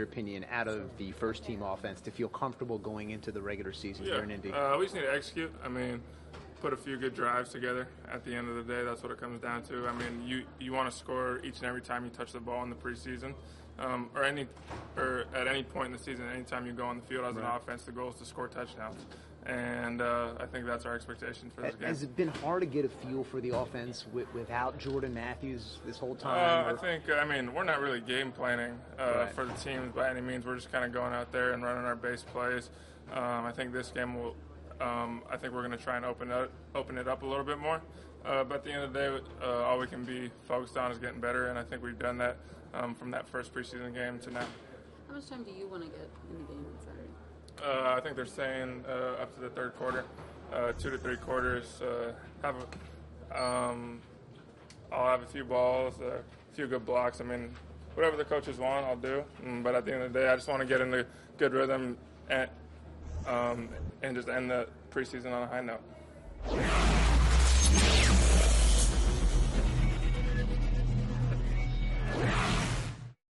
your opinion, out of the first-team offense to feel comfortable going into the regular season here in Indy? We just need to execute. I mean, put a few good drives together at the end of the day. That's what it comes down to. I mean, you want to score each and every time you touch the ball in the preseason, or at any point in the season. Anytime you go on the field as an offense, the goal is to score touchdowns. And I think that's our expectation for this game. Has it been hard to get a feel for the offense without Jordan Matthews this whole time? I mean, we're not really game planning for the teams by any means. We're just kind of going out there and running our base plays. I think this game will. I think we're going to try and open it up a little bit more. But at the end of the day, all we can be focused on is getting better, and I think we've done that from that first preseason game to now. How much time do you want to get in the game on Saturday? I think they're saying up to the third quarter, 2 to 3 quarters. I'll have a few balls, a few good blocks. I mean, whatever the coaches want, I'll do. But at the end of the day, I just want to get into good rhythm and just end the preseason on a high note.